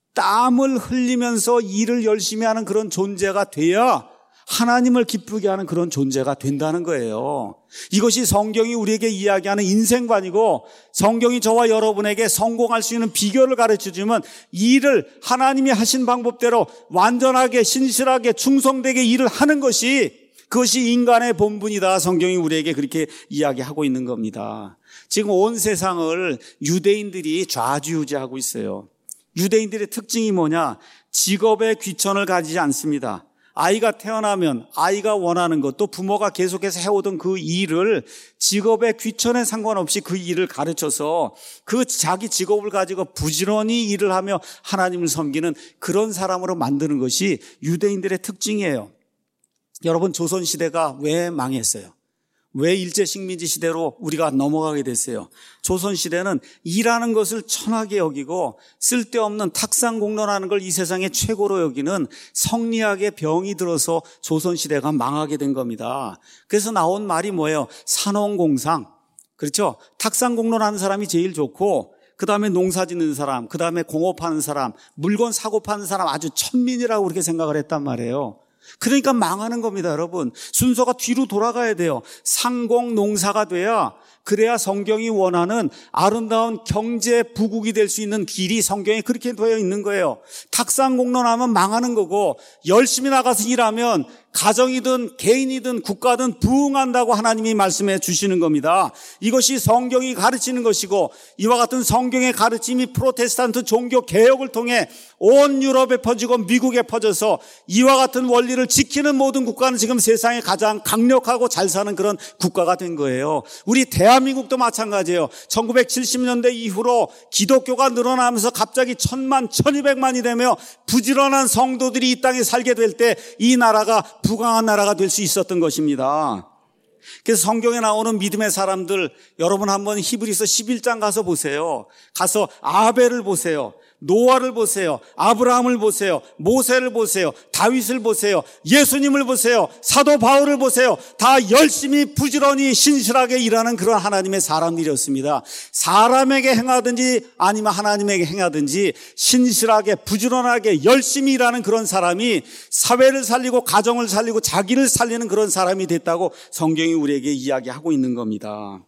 A: 땀을 흘리면서 일을 열심히 하는 그런 존재가 돼야 하나님을 기쁘게 하는 그런 존재가 된다는 거예요. 이것이 성경이 우리에게 이야기하는 인생관이고 성경이 저와 여러분에게 성공할 수 있는 비결을 가르쳐주면 일을 하나님이 하신 방법대로 완전하게 신실하게 충성되게 일을 하는 것이 그것이 인간의 본분이다. 성경이 우리에게 그렇게 이야기하고 있는 겁니다. 지금 온 세상을 유대인들이 좌지우지하고 있어요. 유대인들의 특징이 뭐냐? 직업에 귀천을 가지지 않습니다. 아이가 태어나면 아이가 원하는 것, 또 부모가 계속해서 해오던 그 일을 직업의 귀천에 상관없이 그 일을 가르쳐서 그 자기 직업을 가지고 부지런히 일을 하며 하나님을 섬기는 그런 사람으로 만드는 것이 유대인들의 특징이에요. 여러분, 조선시대가 왜 망했어요? 왜 일제식민지 시대로 우리가 넘어가게 됐어요? 조선시대는 일하는 것을 천하게 여기고 쓸데없는 탁상공론하는 걸 이 세상의 최고로 여기는 성리학의 병이 들어서 조선시대가 망하게 된 겁니다. 그래서 나온 말이 뭐예요? 산업공상. 그렇죠? 탁상공론하는 사람이 제일 좋고 그 다음에 농사 짓는 사람, 그 다음에 공업하는 사람, 물건 사고 파는 사람 아주 천민이라고 그렇게 생각을 했단 말이에요. 그러니까 망하는 겁니다, 여러분. 순서가 뒤로 돌아가야 돼요. 상공 농사가 돼야, 그래야 성경이 원하는 아름다운 경제 부국이 될 수 있는 길이 성경에 그렇게 되어 있는 거예요. 탁상공론하면 망하는 거고 열심히 나가서 일하면 가정이든 개인이든 국가든 부흥한다고 하나님이 말씀해 주시는 겁니다. 이것이 성경이 가르치는 것이고 이와 같은 성경의 가르침이 프로테스탄트 종교 개혁을 통해 온 유럽에 퍼지고 미국에 퍼져서 이와 같은 원리를 지키는 모든 국가는 지금 세상에 가장 강력하고 잘 사는 그런 국가가 된 거예요. 우리 대한민국도 마찬가지예요. 천구백칠십 년대 이후로 기독교가 늘어나면서 갑자기 천만, 천이백만이 되며 부지런한 성도들이 이 땅에 살게 될 때 이 나라가 부강한 나라가 될 수 있었던 것입니다. 그래서 성경에 나오는 믿음의 사람들, 여러분 한번 히브리서 십일 장 가서 보세요. 가서 아벨을 보세요. 노아를 보세요. 아브라함을 보세요. 모세를 보세요. 다윗을 보세요. 예수님을 보세요. 사도 바울을 보세요. 다 열심히 부지런히 신실하게 일하는 그런 하나님의 사람들이었습니다. 사람에게 행하든지 아니면 하나님에게 행하든지 신실하게 부지런하게 열심히 일하는 그런 사람이 사회를 살리고 가정을 살리고 자기를 살리는 그런 사람이 됐다고 성경이 우리에게 이야기하고 있는 겁니다.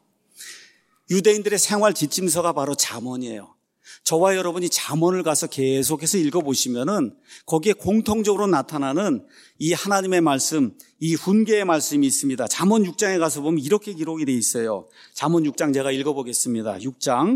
A: 유대인들의 생활 지침서가 바로 잠언이에요. 저와 여러분이 잠언을 가서 계속해서 읽어보시면은 거기에 공통적으로 나타나는 이 하나님의 말씀, 이 훈계의 말씀이 있습니다. 잠언 육 장에 가서 보면 이렇게 기록이 되어 있어요. 잠언 육 장 제가 읽어보겠습니다. 육 장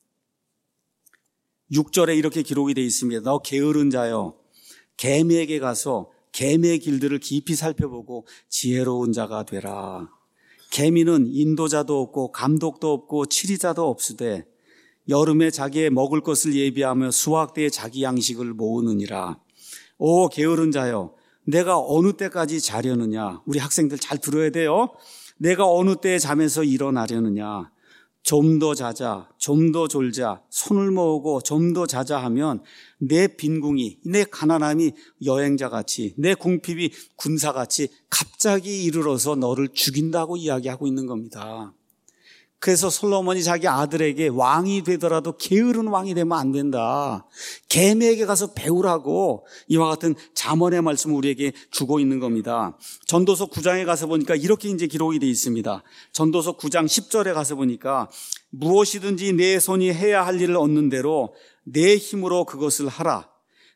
A: 육 절에 이렇게 기록이 되어 있습니다. 너 게으른 자여, 개미에게 가서 개미의 길들을 깊이 살펴보고 지혜로운 자가 되라. 개미는 인도자도 없고 감독도 없고 치리자도 없으되 여름에 자기의 먹을 것을 예비하며 수확 때에 자기 양식을 모으느니라. 오 게으른 자여, 내가 어느 때까지 자려느냐. 우리 학생들 잘 들어야 돼요. 내가 어느 때에 잠에서 일어나려느냐. 좀 더 자자, 좀 더 졸자, 손을 모으고 좀 더 자자 하면 내 빈궁이, 내 가난함이 여행자같이, 내 궁핍이 군사같이 갑자기 이르러서 너를 죽인다고 이야기하고 있는 겁니다. 그래서 솔로몬이 자기 아들에게 왕이 되더라도 게으른 왕이 되면 안 된다. 개미에게 가서 배우라고 이와 같은 잠언의 말씀을 우리에게 주고 있는 겁니다. 전도서 구 장에 가서 보니까 이렇게 이제 기록이 되어 있습니다. 전도서 구 장 십 절에 가서 보니까 무엇이든지 내 손이 해야 할 일을 얻는 대로 내 힘으로 그것을 하라.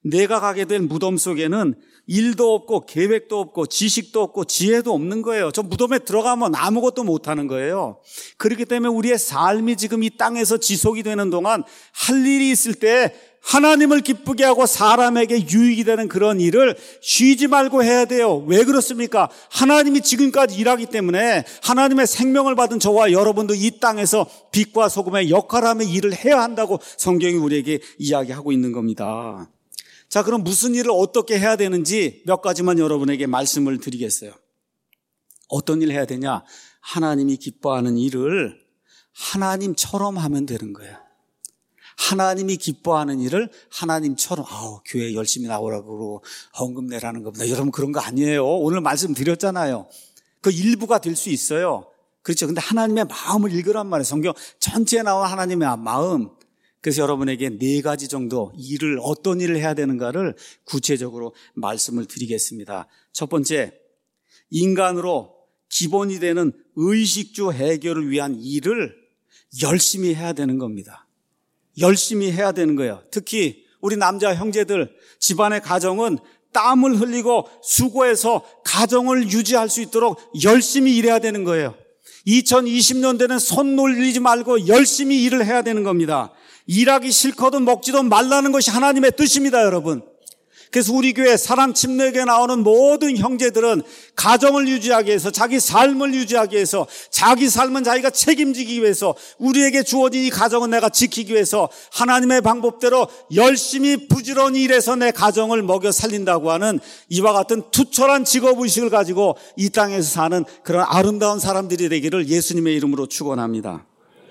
A: 내가 가게 된 무덤 속에는 일도 없고 계획도 없고 지식도 없고 지혜도 없는 거예요. 저 무덤에 들어가면 아무것도 못하는 거예요. 그렇기 때문에 우리의 삶이 지금 이 땅에서 지속이 되는 동안 할 일이 있을 때 하나님을 기쁘게 하고 사람에게 유익이 되는 그런 일을 쉬지 말고 해야 돼요. 왜 그렇습니까? 하나님이 지금까지 일하기 때문에 하나님의 생명을 받은 저와 여러분도 이 땅에서 빛과 소금의 역할하며 일을 해야 한다고 성경이 우리에게 이야기하고 있는 겁니다. 자, 그럼 무슨 일을 어떻게 해야 되는지 몇 가지만 여러분에게 말씀을 드리겠어요. 어떤 일을 해야 되냐? 하나님이 기뻐하는 일을 하나님처럼 하면 되는 거예요. 하나님이 기뻐하는 일을 하나님처럼, 아우, 교회 열심히 나오라고 그러고 헌금 내라는 겁니다. 여러분, 그런 거 아니에요. 오늘 말씀드렸잖아요. 그 일부가 될 수 있어요. 그렇죠. 근데 하나님의 마음을 읽으란 말이에요. 성경 전체에 나온 하나님의 마음. 그래서 여러분에게 네 가지 정도 일을, 어떤 일을 해야 되는가를 구체적으로 말씀을 드리겠습니다. 첫 번째, 인간으로 기본이 되는 의식주 해결을 위한 일을 열심히 해야 되는 겁니다. 열심히 해야 되는 거예요. 특히 우리 남자 형제들, 집안의 가정은 땀을 흘리고 수고해서 가정을 유지할 수 있도록 열심히 일해야 되는 거예요. 이천이십 년대는 손 놀리지 말고 열심히 일을 해야 되는 겁니다. 일하기 싫거든 먹지도 말라는 것이 하나님의 뜻입니다, 여러분. 그래서 우리 교회 사랑 침례교회 나오는 모든 형제들은 가정을 유지하기 위해서, 자기 삶을 유지하기 위해서, 자기 삶은 자기가 책임지기 위해서, 우리에게 주어진 이 가정은 내가 지키기 위해서 하나님의 방법대로 열심히 부지런히 일해서 내 가정을 먹여 살린다고 하는 이와 같은 투철한 직업의식을 가지고 이 땅에서 사는 그런 아름다운 사람들이 되기를 예수님의 이름으로 축원합니다.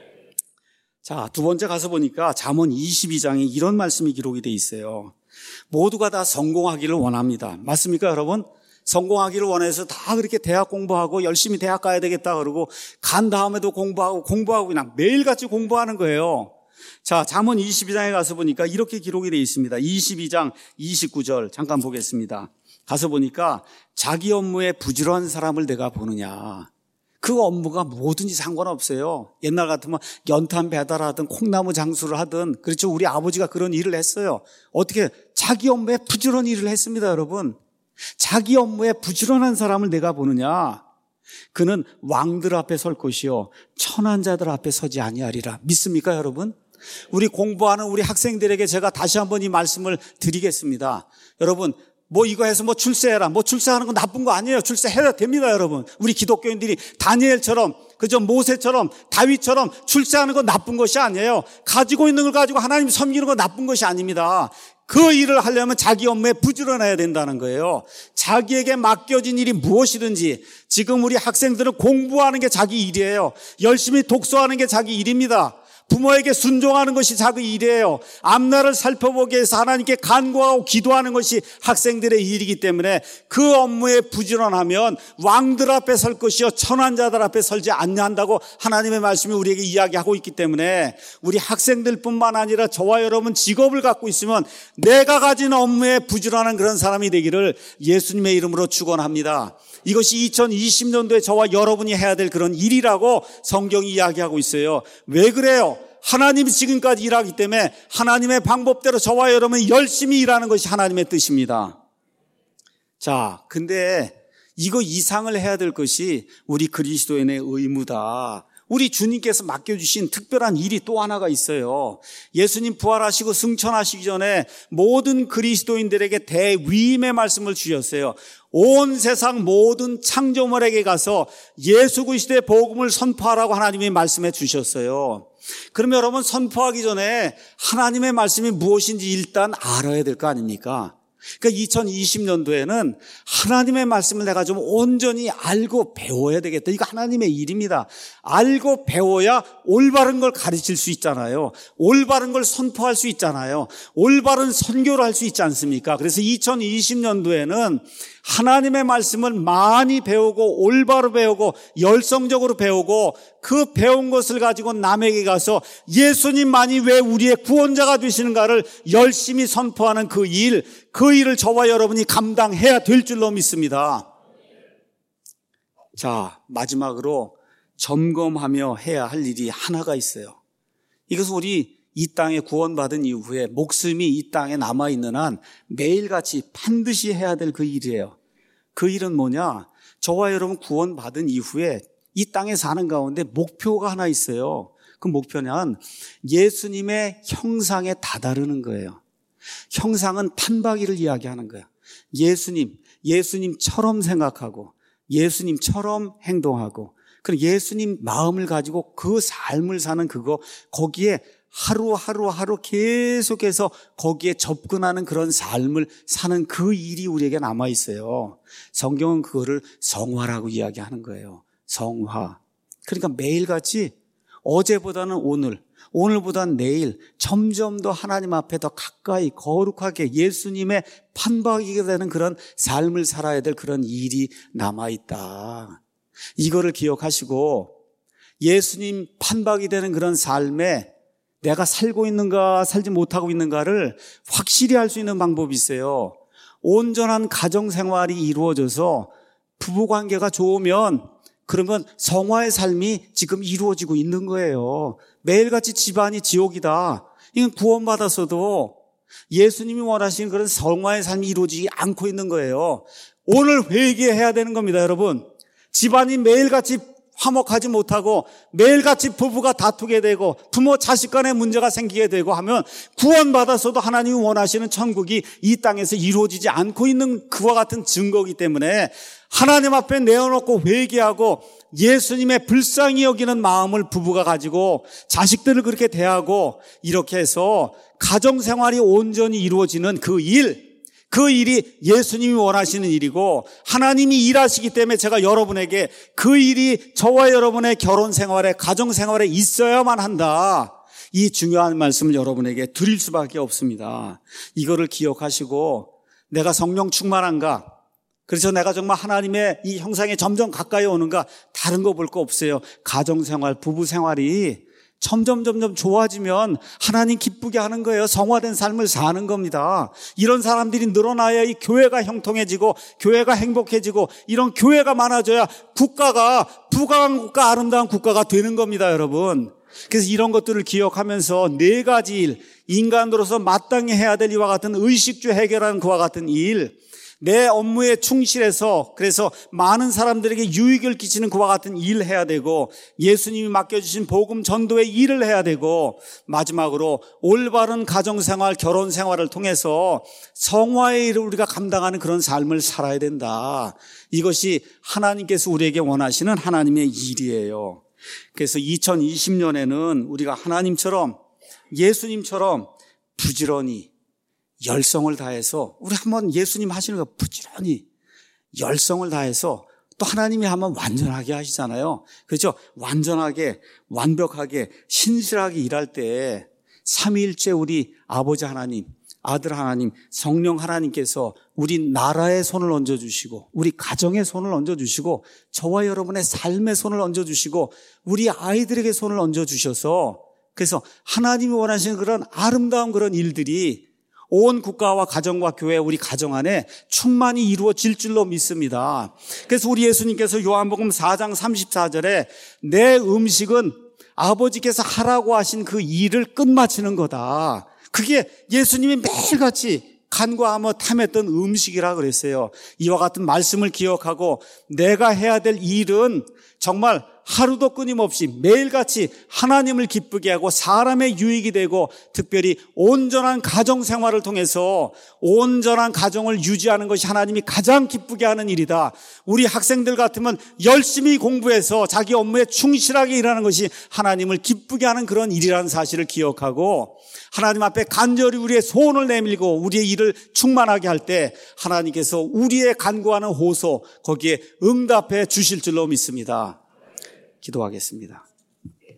A: 자, 두 번째 가서 보니까 잠언 이십이 장에 이런 말씀이 기록이 돼 있어요. 모두가 다 성공하기를 원합니다. 맞습니까, 여러분? 성공하기를 원해서 다 그렇게 대학 공부하고 열심히 대학 가야 되겠다 그러고 간 다음에도 공부하고 공부하고 그냥 매일같이 공부하는 거예요. 자, 잠언 이십이 장에 가서 보니까 이렇게 기록이 돼 있습니다. 이십이 장 이십구 절 잠깐 보겠습니다. 가서 보니까 자기 업무에 부지런한 사람을 내가 보느냐. 그 업무가 뭐든지 상관없어요. 옛날 같으면 연탄 배달하든 콩나무 장수를 하든, 그렇죠. 우리 아버지가 그런 일을 했어요. 어떻게? 자기 업무에 부지런히 일을 했습니다, 여러분. 자기 업무에 부지런한 사람을 내가 보느냐. 그는 왕들 앞에 설 것이요 천한 자들 앞에 서지 아니하리라. 믿습니까, 여러분? 우리 공부하는 우리 학생들에게 제가 다시 한번 이 말씀을 드리겠습니다. 여러분, 뭐 이거 해서 뭐 출세해라. 뭐 출세하는 건 나쁜 거 아니에요. 출세해야 됩니다, 여러분. 우리 기독교인들이 다니엘처럼, 그죠, 모세처럼, 다윗처럼 출세하는 건 나쁜 것이 아니에요. 가지고 있는 걸 가지고 하나님 섬기는 건 나쁜 것이 아닙니다. 그 일을 하려면 자기 업무에 부지런해야 된다는 거예요. 자기에게 맡겨진 일이 무엇이든지, 지금 우리 학생들은 공부하는 게 자기 일이에요. 열심히 독서하는 게 자기 일입니다. 부모에게 순종하는 것이 자기 일이에요. 앞날을 살펴보기 위해서 하나님께 간구하고 기도하는 것이 학생들의 일이기 때문에 그 업무에 부지런하면 왕들 앞에 설 것이요 천한 자들 앞에 설지 않는다고 하나님의 말씀이 우리에게 이야기하고 있기 때문에 우리 학생들뿐만 아니라 저와 여러분 직업을 갖고 있으면 내가 가진 업무에 부지런한 그런 사람이 되기를 예수님의 이름으로 축원합니다. 이것이 이천이십 년도에 저와 여러분이 해야 될 그런 일이라고 성경이 이야기하고 있어요. 왜 그래요? 하나님이 지금까지 일하기 때문에 하나님의 방법대로 저와 여러분이 열심히 일하는 것이 하나님의 뜻입니다. 자, 근데 이거 이상을 해야 될 것이 우리 그리스도인의 의무다. 우리 주님께서 맡겨주신 특별한 일이 또 하나가 있어요. 예수님 부활하시고 승천하시기 전에 모든 그리스도인들에게 대위임의 말씀을 주셨어요. 온 세상 모든 창조물에게 가서 예수 그리스도의 복음을 선포하라고 하나님이 말씀해 주셨어요. 그러면 여러분, 선포하기 전에 하나님의 말씀이 무엇인지 일단 알아야 될 거 아닙니까? 그러니까 이천이십 년도에는 하나님의 말씀을 내가 좀 온전히 알고 배워야 되겠다. 이거 하나님의 일입니다. 알고 배워야 올바른 걸 가르칠 수 있잖아요. 올바른 걸 선포할 수 있잖아요. 올바른 선교를 할 수 있지 않습니까? 그래서 이천이십 년도에는 하나님의 말씀을 많이 배우고 올바로 배우고 열성적으로 배우고 그 배운 것을 가지고 남에게 가서 예수님만이 왜 우리의 구원자가 되시는가를 열심히 선포하는 그 일, 그 일을 저와 여러분이 감당해야 될 줄로 믿습니다. 자, 마지막으로 점검하며 해야 할 일이 하나가 있어요. 이것은 우리 이 땅에 구원받은 이후에 목숨이 이 땅에 남아있는 한 매일같이 반드시 해야 될 그 일이에요. 그 일은 뭐냐? 저와 여러분 구원받은 이후에 이 땅에 사는 가운데 목표가 하나 있어요. 그 목표는 예수님의 형상에 다다르는 거예요. 형상은 판박이를 이야기하는 거예요. 예수님, 예수님처럼 생각하고 예수님처럼 행동하고 그럼 예수님 마음을 가지고 그 삶을 사는 그거, 거기에 하루하루 하루 계속해서 거기에 접근하는 그런 삶을 사는 그 일이 우리에게 남아있어요. 성경은 그거를 성화라고 이야기하는 거예요. 성화. 그러니까 매일같이 어제보다는 오늘, 오늘보다는 내일 점점 더 하나님 앞에 더 가까이 거룩하게 예수님의 판박이게 되는 그런 삶을 살아야 될 그런 일이 남아있다. 이거를 기억하시고 예수님 판박이 되는 그런 삶에 내가 살고 있는가 살지 못하고 있는가를 확실히 알 수 있는 방법이 있어요. 온전한 가정생활이 이루어져서 부부관계가 좋으면 그러면 성화의 삶이 지금 이루어지고 있는 거예요. 매일같이 집안이 지옥이다. 이건 구원받았어도 예수님이 원하시는 그런 성화의 삶이 이루어지지 않고 있는 거예요. 오늘 회개해야 되는 겁니다, 여러분. 집안이 매일같이 화목하지 못하고 매일같이 부부가 다투게 되고 부모 자식 간에 문제가 생기게 되고 하면 구원받았어도 하나님이 원하시는 천국이 이 땅에서 이루어지지 않고 있는 그와 같은 증거이기 때문에 하나님 앞에 내어놓고 회개하고 예수님의 불쌍히 여기는 마음을 부부가 가지고 자식들을 그렇게 대하고 이렇게 해서 가정생활이 온전히 이루어지는 그 일, 그 일이 예수님이 원하시는 일이고 하나님이 일하시기 때문에 제가 여러분에게 그 일이 저와 여러분의 결혼생활에 가정생활에 있어야만 한다. 이 중요한 말씀을 여러분에게 드릴 수밖에 없습니다. 이거를 기억하시고 내가 성령 충만한가? 그래서 내가 정말 하나님의 이 형상에 점점 가까이 오는가? 다른 거 볼 거 없어요. 가정생활, 부부생활이 점점 점점 좋아지면 하나님 기쁘게 하는 거예요. 성화된 삶을 사는 겁니다. 이런 사람들이 늘어나야 이 교회가 형통해지고 교회가 행복해지고 이런 교회가 많아져야 국가가 부강한 국가, 아름다운 국가가 되는 겁니다, 여러분. 그래서 이런 것들을 기억하면서 네 가지 일, 인간으로서 마땅히 해야 될 이와 같은 의식주 해결하는 그와 같은 일, 내 업무에 충실해서 그래서 많은 사람들에게 유익을 끼치는 그와 같은 일을 해야 되고 예수님이 맡겨주신 복음 전도의 일을 해야 되고 마지막으로 올바른 가정생활, 결혼생활을 통해서 성화의 일을 우리가 감당하는 그런 삶을 살아야 된다. 이것이 하나님께서 우리에게 원하시는 하나님의 일이에요. 그래서 이천이십 년에는 우리가 하나님처럼 예수님처럼 부지런히 열성을 다해서 우리 한번 예수님 하시는 거 부지런히 열성을 다해서 또 하나님이 한번 완전하게 하시잖아요. 그렇죠? 완전하게 완벽하게 신실하게 일할 때 삼위일체 우리 아버지 하나님, 아들 하나님, 성령 하나님께서 우리 나라에 손을 얹어주시고 우리 가정에 손을 얹어주시고 저와 여러분의 삶에 손을 얹어주시고 우리 아이들에게 손을 얹어주셔서 그래서 하나님이 원하시는 그런 아름다운 그런 일들이 온 국가와 가정과 교회 우리 가정 안에 충만히 이루어질 줄로 믿습니다. 그래서 우리 예수님께서 요한복음 사 장 삼십사 절에 내 음식은 아버지께서 하라고 하신 그 일을 끝마치는 거다. 그게 예수님이 매일같이 간과하며 탐했던 음식이라 그랬어요. 이와 같은 말씀을 기억하고 내가 해야 될 일은 정말 하루도 끊임없이 매일같이 하나님을 기쁘게 하고 사람의 유익이 되고 특별히 온전한 가정생활을 통해서 온전한 가정을 유지하는 것이 하나님이 가장 기쁘게 하는 일이다. 우리 학생들 같으면 열심히 공부해서 자기 업무에 충실하게 일하는 것이 하나님을 기쁘게 하는 그런 일이라는 사실을 기억하고 하나님 앞에 간절히 우리의 소원을 내밀고 우리의 일을 충만하게 할 때 하나님께서 우리의 간구하는 호소 거기에 응답해 주실 줄로 믿습니다. 기도하겠습니다.